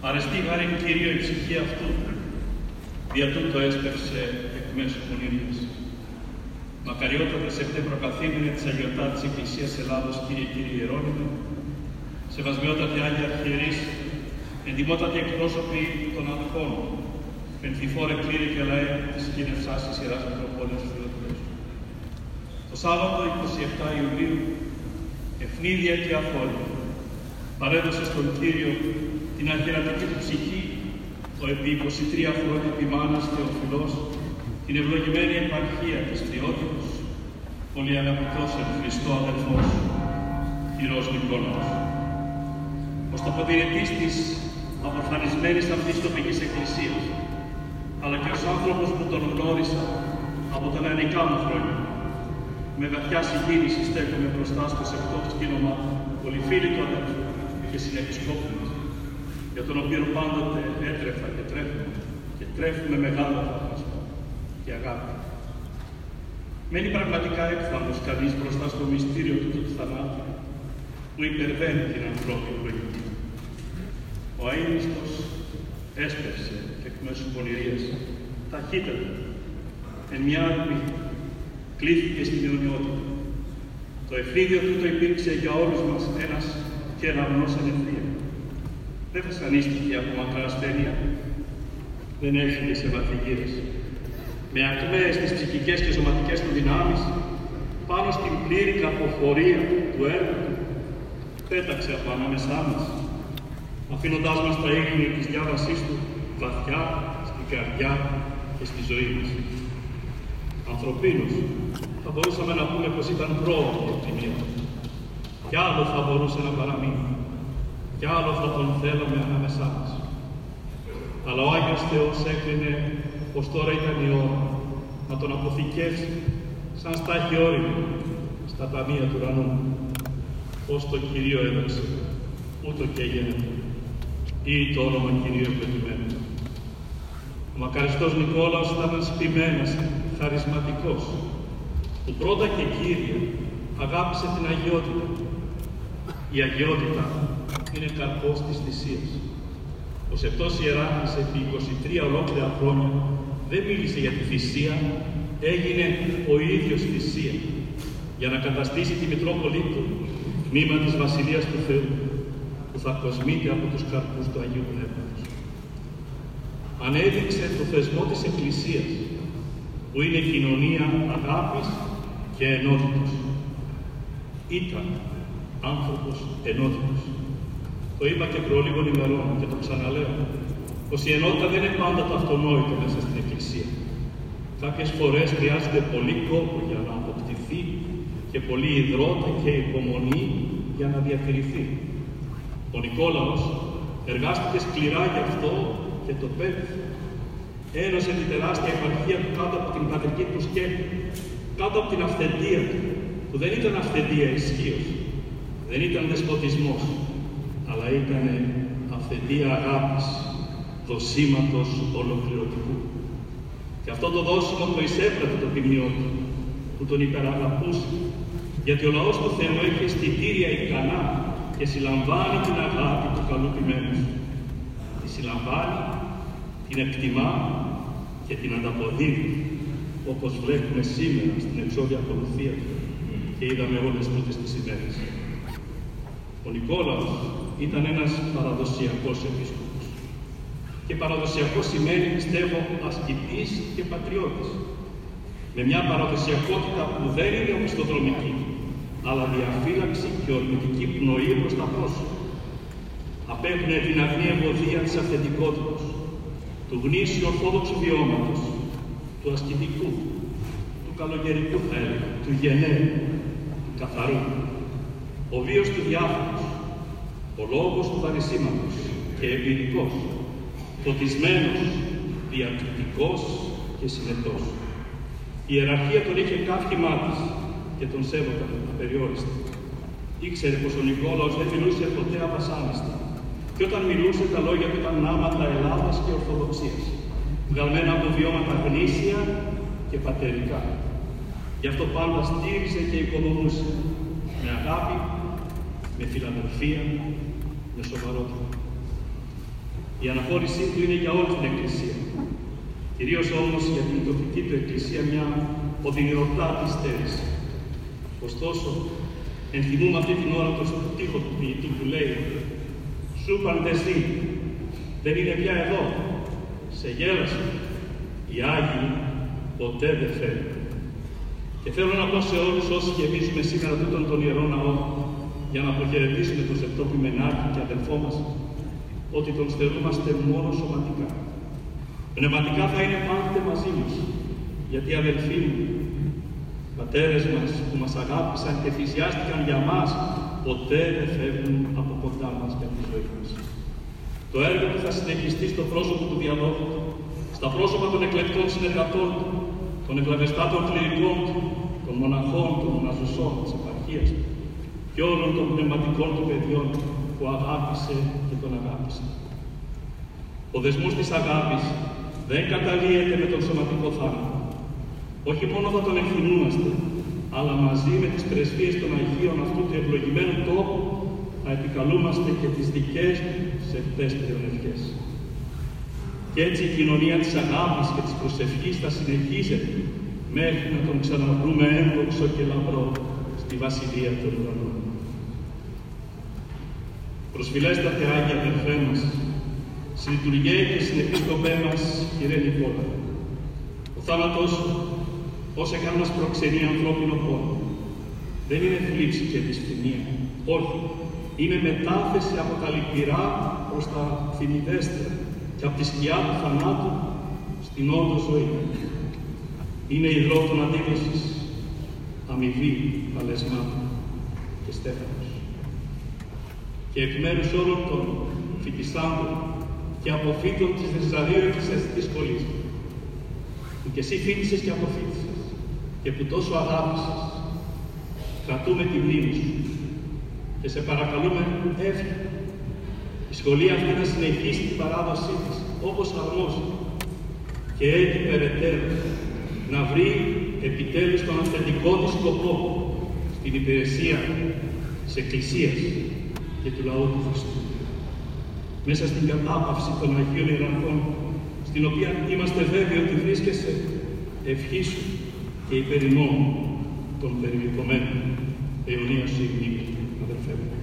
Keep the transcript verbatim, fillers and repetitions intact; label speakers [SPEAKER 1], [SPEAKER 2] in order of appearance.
[SPEAKER 1] Αρεστή χάριν Κυρίω η ψυχή αυτού, δια τούτο έσπευσε εκ μέσου πονηρίας. Μακαριότατε Σεπτέμβρο-καθήμενε της Αγιωτά της Εκκλησίας Ελλάδος, Κύριε Κύριε Ιερώνυμε, σεβασμιότατε Άγια Αρχιερείς, εντιμότατε εκπρόσωποι των αρχών, πενθυφόρε κλήρη και λαέ της κοινευσάς της Ιεράς Μητροπόλεως του Φιλοδουλέσου. Το Σάββατο είκοσι επτά Ιουλίου, ευνίδια και αφόλια, παρέδωσε στον Κύριο την αρχιερατική του ψυχή, ο επί είκοσι τρία χρόνια επιμάνας Θεοφιλός, την ευλογημένη επαρχία της Τριότητος, πολύ αγαπητός εν Χριστώ αδελφός, Κυρός Νικόλαος. Ως τοποθετητής της απορφανισμένης αυτής τοπικής εκκλησίας, αλλά και ως άνθρωπος που τον γνώρισα από τα νεανικά μου χρόνια, με βαθιά συγκίνηση στέκομαι μπροστά στο σεπτό σκήνωμα πολυφίλητου αδέλφου και συνεπισκόπου μας, για τον οποίο πάντοτε έτρεφα και τρέφουμε και τρέφουμε μεγάλο θαυμασμό και αγάπη. Μένει πραγματικά έκφραστος κανείς μπροστά στο μυστήριο του του θανάτου, που υπερβαίνει την ανθρώπινη λογική. Ο αείμνηστος έσπευσε εκ μέσου πονηρίας, ταχύτερα, εν μια άλπη, κλείθηκε στην αιωνιότητα. Το ευνίδιο τούτο υπήρξε για όλους μας ένας κεραυνός εν ευθεία. Δεν βασανίστηκε από μακρά ασθένεια, δεν έφυγε σε βαθυγύρες. Με ακμαίες τις ψυχικές και σωματικές του δυνάμεις, πάνω στην πλήρη καρποφορία του έργου του, πέταξε από ανάμεσά μας, αφήνοντάς μας τα ίχνη της διάβασής του βαθιά στην καρδιά και στη ζωή μας. Ανθρωπίνως, θα μπορούσαμε να πούμε πως ήταν πρόοδο από τη μία. Κι άλλο θα μπορούσε να παραμείνει. Κι άλλο θα τον θέλαμε ανάμεσά μας. Αλλά ο Άγιος Θεός έκρινε πως τώρα ήταν η ώρα να τον αποθηκεύσει σαν στάχη όριμη στα ταμεία του ουρανού. Ως το Κυρίο έδωσε, ούτω και γίνεται. Ή το όνομα Κυρίου επετειμένο. Ο μακαριστός Νικόλαος ήταν ένας ποιμένας, χαρισματικός, που πρώτα και κύρια αγάπησε την αγιότητα. Η αγιότητα είναι καρπός της θυσίας. Ο Σεπτός Ιεράρχης επί είκοσι τρία ολόκληρα χρόνια δεν μίλησε για τη θυσία, έγινε ο ίδιος θυσία, για να καταστήσει τη Μητρόπολη του τμήμα της Βασιλείας του Θεού, που θα κοσμείται από τους καρπούς του Αγίου Πνεύματος. Ανέδειξε το θεσμό της Εκκλησίας, που είναι κοινωνία αγάπης και ενότητος. Ήταν άνθρωπος ενότητος. Το είπα και προ λίγων ημερών και το ξαναλέω, πως η ενότητα δεν είναι πάντα το αυτονόητο μέσα στην Εκκλησία. Κάποιες φορές χρειάζεται πολύ κόπο για να αποκτηθεί και πολύ υδρότα και υπομονή για να διατηρηθεί. Ο Νικόλαος εργάστηκε σκληρά γι' αυτό και το πέτυχε. Ένωσε την τεράστια επαρχία του κάτω από την πατρική του σκέπη, κάτω από την αυθεντία του, που δεν ήταν αυθεντία ισχύος, δεν ήταν δεσποτισμός, αλλά ήταν αυθεντία αγάπης, δοσήματος ολοκληρωτικού. Και αυτό το δόσιμο το εισέπρατε το ποιμνιό του, που τον υπεραγαπούσε, γιατί ο λαός του Θεού έχει αισθητήρια ικανά και συλλαμβάνει την αγάπη του καλού ποιμένου. Τη συλλαμβάνει, την εκτιμά και την ανταποδίδει, όπως βλέπουμε σήμερα στην εξώδια ακολουθία του και είδαμε όλες τούτες τις ημέρες. Ο Νικόλαος ήταν ένας παραδοσιακός επίσκοπος. Και παραδοσιακός σημαίνει, πιστεύω, ασκητής και πατριώτης. Με μια παραδοσιακότητα που δεν είναι οπισθοδρομική, αλλά διαφύλαξη και ορμητική πνοή προς τα πρόσωπα. Απέχουνε την αγνή ευωδία της αυθεντικότητας, του γνήσιου ορθόδοξου βιώματος, του ασκητικού, του καλογερικού θα έλεγα, του γενναίου, του καθαρού. Ο βίος του διάφορος, ο λόγος του παρησίματος και εμπειρικός, φωτισμένος, διακριτικός και συνετός. Η ιεραρχία τον είχε καύχημά της και τον σέβονταν απεριόριστα. Ήξερε πως ο Νικόλαος δεν μιλούσε ποτέ αβασάνιστα. Και όταν μιλούσε, τα λόγια του ήταν νάματα Ελλάδας και Ορθοδοξίας, βγαλμένα από βιώματα γνήσια και πατερικά. Γι' αυτό πάντα στήριζε και οικοδομούσε, με αγάπη, με φιλαδελφία, με σοβαρότητα. Η αναχώρησή του είναι για όλη την Εκκλησία. Κυρίως όμως για την τοπική του Εκκλησία μια οδυνηρωτάτη στέρηση. Ωστόσο, ενθυμούμε αυτή την ώρα το στίχο του ποιητή που λέει «Σου παντεζή, δεν είναι πια εδώ, σε γέλασε, οι Άγιοι ποτέ δεν φέρνουν». Και θέλω να πω σε όλους όσοι γεμίζουμε σήμερα τούτον τον Ιερό Ναό για να αποχαιρετήσουμε τον Σεπτό Πιμενάκη και αδελφό μας, ότι τον στερούμαστε μόνο σωματικά. Πνευματικά θα είναι πάντοτε μαζί μας, γιατί οι αδελφοί μου, πατέρες μας που μας αγάπησαν και θυσιάστηκαν για μας, ποτέ δεν φεύγουν από κοντά μας για τη ζωή μας. Το έργο του θα συνεχιστεί στο πρόσωπο του διαδόχου, στα πρόσωπα των εκλεκτών συνεργατών του, των εκλαβεστάτων κληρικών του, των μοναχών, των μοναζουσών της επαρχίας του και όλων των πνευματικών του παιδιών που αγάπησε και τον αγάπησε. Ο δεσμός της αγάπης δεν καταλύεται με τον σωματικό θάνατο. Όχι μόνο θα τον εκθυμούμαστε, αλλά μαζί με τις πρεσβείες των Αγίων αυτού του ευλογημένου τόπου θα επικαλούμαστε και τις δικές του σεπτές πλεονευχές. Και έτσι η κοινωνία της αγάπης και της προσευχής θα συνεχίζεται μέχρι να τον ξαναβρούμε ένδοξο και λαμπρό στη Βασιλεία των Ουρανών. Προσφυλέστατε Άγιοι αδελφέ μας, συλλειτουργέ και συνεπίσκοπέ μας, Κύριε Νικόλα. Ο θάνατος, ως έκανας προξενεί ανθρώπινο πόνο, δεν είναι θλίψη και δυσφημία. Όχι, είναι μετάθεση από τα λυπηρά προς τα θυμιδέστερα και από τη σκιά του θανάτου στην όντω ζωή. Είναι υδρότων αντίλωσης, αμοιβή παλεσμάτων και στέφανος. Και εκ μέρους όλων των φοιτησάντων και αποφύτων της Δεσσαρίου Εκκλησιαστικής Σχολής, που και εσύ φοιτησες και αποφύτησες και που τόσο αγάπησες, κρατούμε τη μνήμη σου και σε παρακαλούμε εύχη η σχολή αυτή να συνεχίσει την παράδοσή της όπως αρμόζει και έτσι περαιτέρω να βρει επιτέλους τον αυθεντικό της σκοπό στην υπηρεσία της Εκκλησίας και του λαού του Χριστού. Μέσα στην κατάπαυση των Αγίων Ιεραρχών, στην οποία είμαστε βέβαιοι ότι βρίσκεσαι, ευχήσου και υπερημών των περιβηκωμένων αιωνίας σου η μνήμη, αδελφέ μου.